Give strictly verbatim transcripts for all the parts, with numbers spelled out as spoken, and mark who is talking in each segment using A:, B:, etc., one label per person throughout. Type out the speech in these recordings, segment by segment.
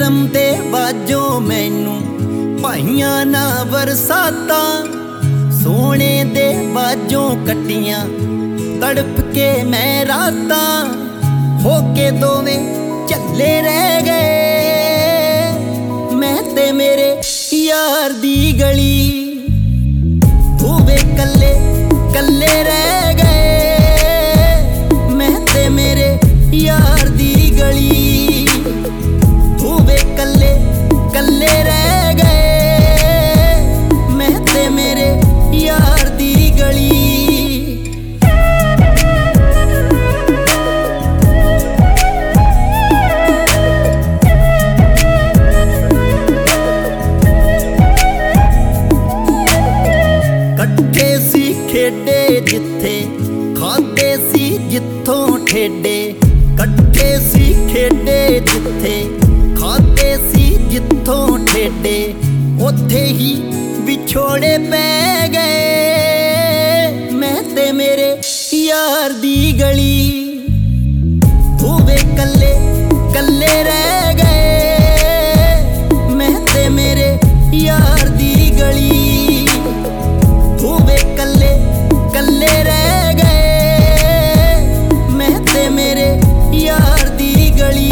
A: ਜਨਮ ਦੇ ਬਾਝੋਂ ਮੈਨੂੰ ਭਾਈਆਂ ਨਾ ਬਰਸਾਤਾਂ, ਸੋਹਣੇ ਦੇ ਬਾਝੋਂ ਕੱਟੀਆਂ ਤੜਪ ਕੇ ਮੈਂ ਰਾਤਾਂ। ਹੋ ਕੇ ਦੋਵੇਂ ਝੱਲੇ ਰਹਿ ਗਏ, ਮੈਂ ਤੇ ਮੇਰੇ ਯਾਰ ਦੀ ਗਲੀ। ਹੋਵੇ ਕੱਲੇ ਕੱਲੇ ਰਹਿ ਗਏ, ਮੈਂ ਤੇ ਮੇਰੇ ਯਾਰ ਦੀ ਗਲੀ। ਹੋਵੇ ਕੱਲੇ ਕੱਲੇ ਰਹਿ ਗਏ, ਮੈਂ ਤੇ ਮੇਰੇ ਯਾਰ ਦੀ ਗਲੀ। ਕੱਠੇ ਸੀ ਖੇਡੇ ਜਿੱਥੇ, ਖਾਂਦੇ ਸੀ ਜਿੱਥੋਂ ਠੇਡੇ। ਕੱਠੇ ਸੀ ਖੇਡੇ ਜਿੱਥੇ, ਖਾਂਦੇ ਸੀ ਜਿੱਥੋਂ ਠੇਡੇ। ਉੱਥੇ ਹੀ ਵਿਛੋੜੇ ਪੈ ਗਏ, ਮੈਂ ਤੇ ਮੇਰੇ ਯਾਰ ਦੀ ਗਲੀ। ਹੋਵੇ ਕੱਲੇ ਕੱਲੇ ਰਹਿ ਗਏ, ਮੈਂ ਤੇ ਮੇਰੇ ਯਾਰ ਦੀ ਗਲੀ। ਹੋਵੇ ਕੱਲੇ ਕੱਲੇ ਰਹਿ ਗਏ, ਮੈਂ ਤੇ ਮੇਰੇ ਯਾਰ ਦੀ ਗਲੀ।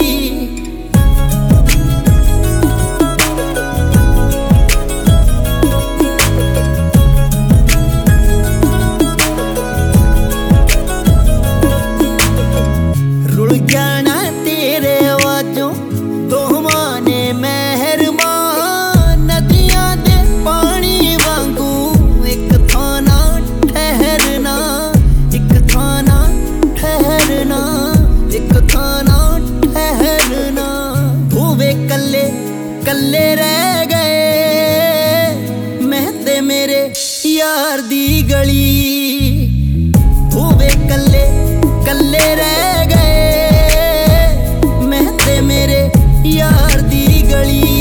A: ਰੁਲ ਜਾਣਾ ਤੇਰੇ ਆਵਾਜ਼ੋਂ ਦੋਵਾਂ ਨੇ ਮਹਿਰਮਾਨ, ਨਦੀਆਂ ਦੇ ਪਾਣੀ ਵਾਂਗੂ ਇੱਕ ਥਾਂ ਨਾ ਠਹਿਰਨਾ। ਇੱਕ ਥਾਂ ਨਾ ਠਹਿਰਨਾ, ਇੱਕ ਥਾਂ ਨਾ ਠਹਿਰਨਾ। ਹੋਵੇ ਕੱਲੇ ਕੱਲੇ ਰਹਿ ਗਏ, ਮੈਂ ਤੇ ਮੇਰੇ ਯਾਰ ਦੀ ਗਲੀ। ਹੋਵੇ ਕੱਲੇ ਕੱਲੇ ਰਹਿ ਗਏ, ਮੈਂ ਤੇ ਮੇਰੇ ਯਾਰ ਦੀ ਗਲੀ।